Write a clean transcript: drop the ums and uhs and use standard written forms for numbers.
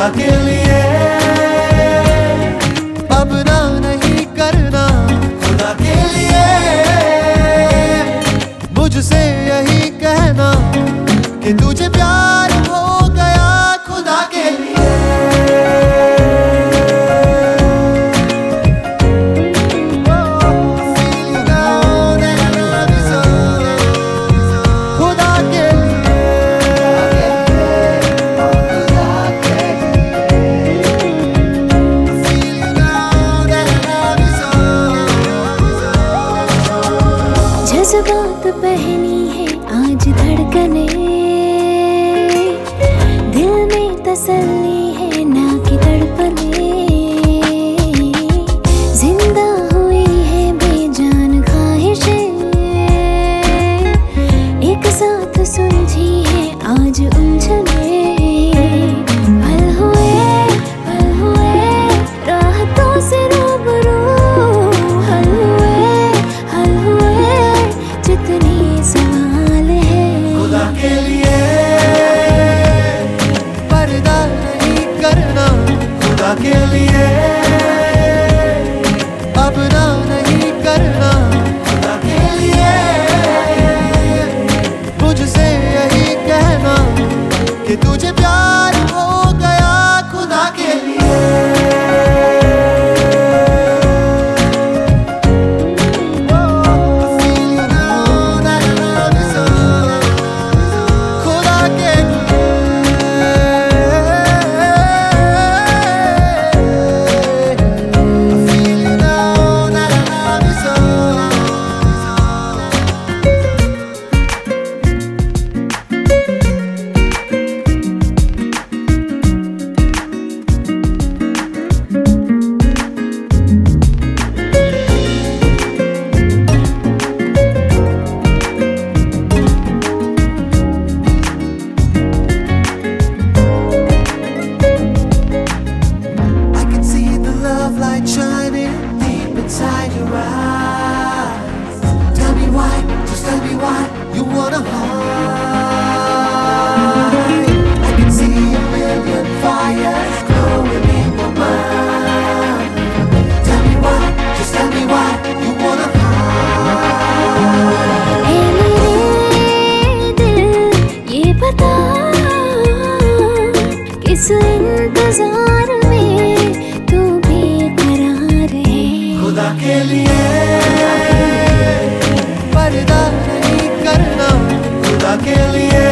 खुदा के लिए अब ना नहीं करना, खुदा के लिए मुझसे यही कहना कि तुझे प्यार हो गया खुदा के लिए। जज्बात पहनी है आज धड़कने, दिल में तसल्ली है ना कि तड़पने, जिंदा हुई है बेजान ख्वाहिशें, एक साथ सुलझी है आज उलझने, पल हुए राहतों से रूबरू, हल हुए जितने सवाल है खुदा के लिए पर्दा नहीं करना, खुदा के लिए अब ना नहीं करना, खुदा के लिए मुझसे यही कहना कि तुझे प्यार हो गया खुदा के लिए। Inside your eyes, tell me why, just tell me why you wanna hide. I can see a million fires glowing in your mind. Tell me why, just tell me why you wanna hide. ऐ मेरे दिल ये बता किस इंतजार में तू बेकरार है, खुदा के लिए पर्दा नहीं करना, खुदा के लिए